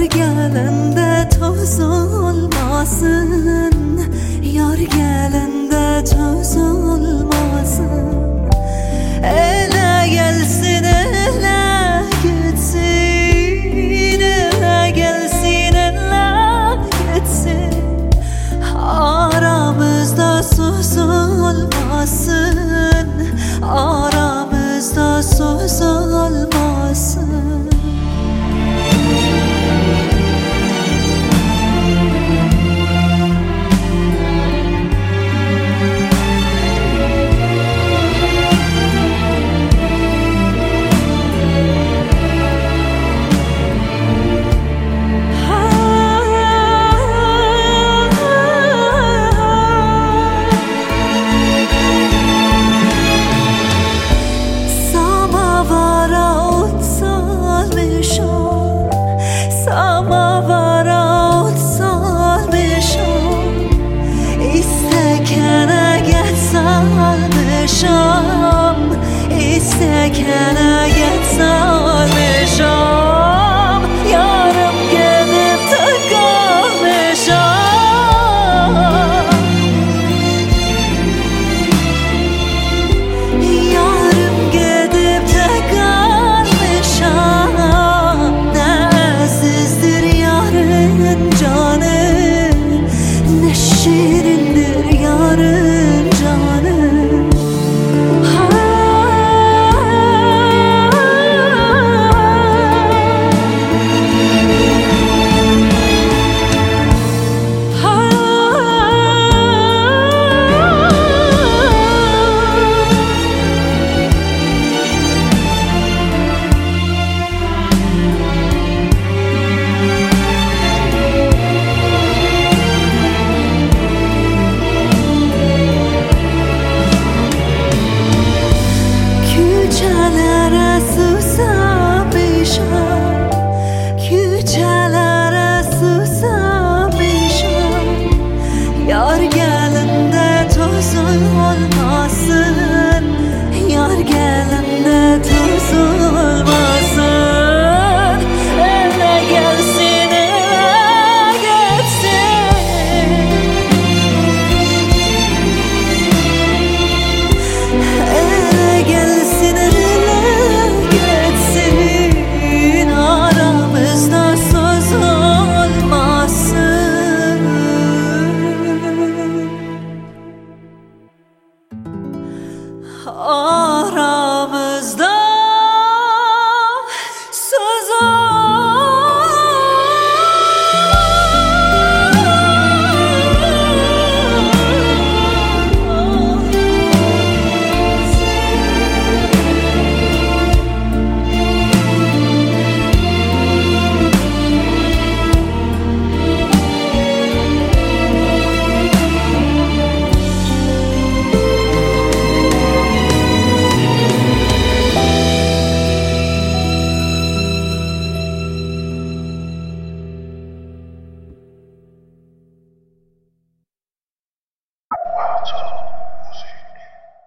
gelende toz olmasın, yar gelende toz olmasın. Ele gelsin ele gitsin, ele gelsin ele gitsin. Aramızda söz olmasın, aramızda söz olmasın. İstekene geç salmışam, yarım gidip de kalmışam. Yarım gidip de kalmışam. Ne azizdir yarın canı, ne şirindir yarın canı. Küçelere susamışam, yar gelende toz olmasın, yar gelende toz olmasın. Ele gelsin ele gitsin, ele gelsin ele gitsin. Aramızda söz olmasın,